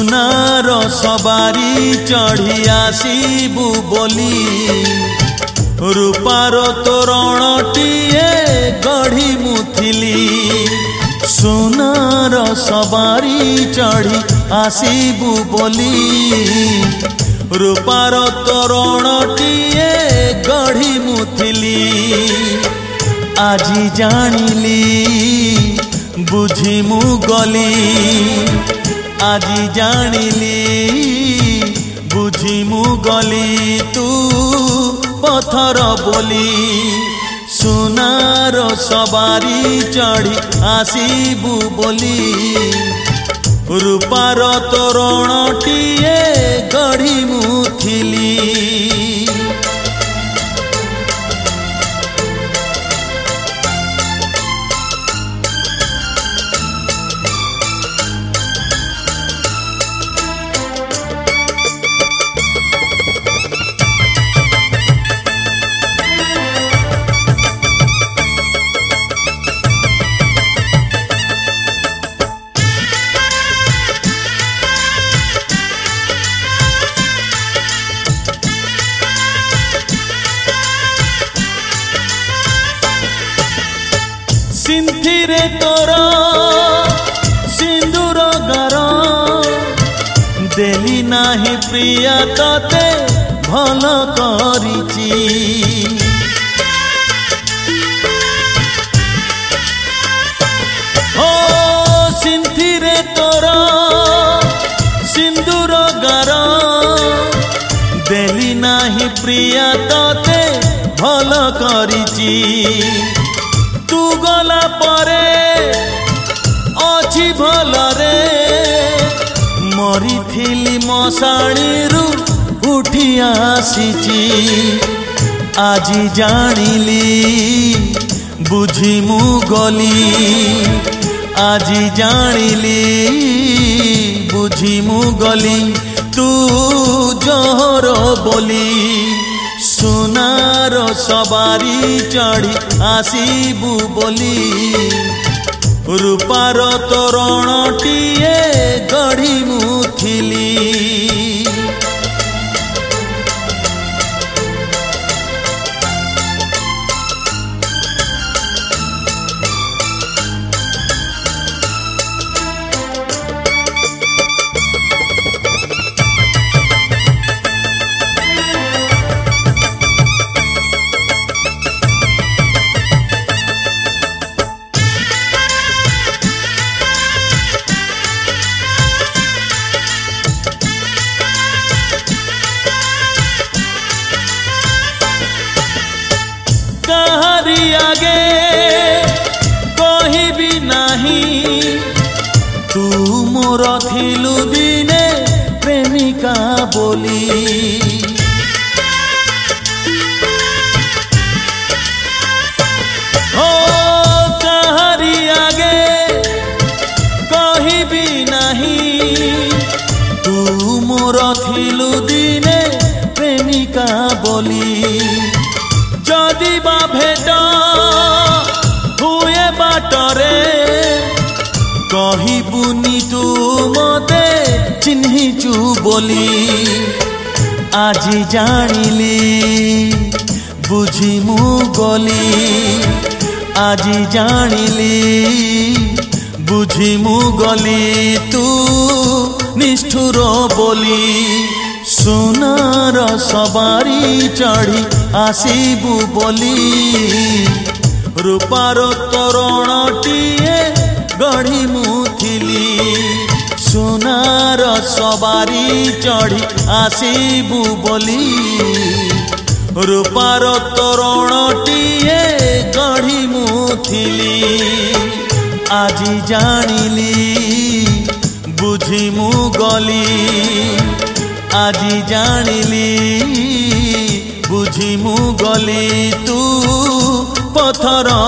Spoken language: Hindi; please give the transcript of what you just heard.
सुनार सवारी चढ़ी आसीबू बोली रूपार तोरणटीए गढ़ी मुथिली सुनार सवारी चढ़ी आसीबू बोली रूपार तोरणटीए गढ़ी मुथिली आजी जानिली बुझी मु गली आजी जानिली बुझी मु गली तू पथर बोली सुनार सवारी चढ़ी आसीबू बोली रूपार तोरणटीए गढ़ी मुथिली सिंथिरे तोर सिंदूर गार देली नाही प्रिया तते भल करिची ओ सिंथिरे तोर सिंदूर गार देली नाही प्रिया तते भल करिची तू गला परे अछि भलरे मरी थिली मशाणी उठी आसीची आजी जानिली बुझी मु गली आजी जानिली बुझी मु गली तू जहर बोली सुनार सवारी चढ़ी आसीबू बोली रूपार तोरणटीए गढ़ी मुथिली कहारी आगे कहिबी नाही तू मोर थिलु दिने प्रेमिका बोली हो कहारी आगे कहिबी नाही तू मोर थिलु दिने प्रेमिका बोली जदि बा भेट हुए बाटरे कहिबुनी तू मते चिन्हिचु बोली आजी जानिली बुझी मु गली आजी जानिली बुझी मु गली तू निष्ठुर बोली सुनार सवारी चढ़ी आसीबू बोली रूपार तोरणटीए गढ़ी मुथिली सुनार सवारी चढ़ी आसीबू बोली रूपार तोरणटीए गढ़ी मुथिली आजी जानिली बुझी मु गली आजी जानिली बुझी मु गली तू पथर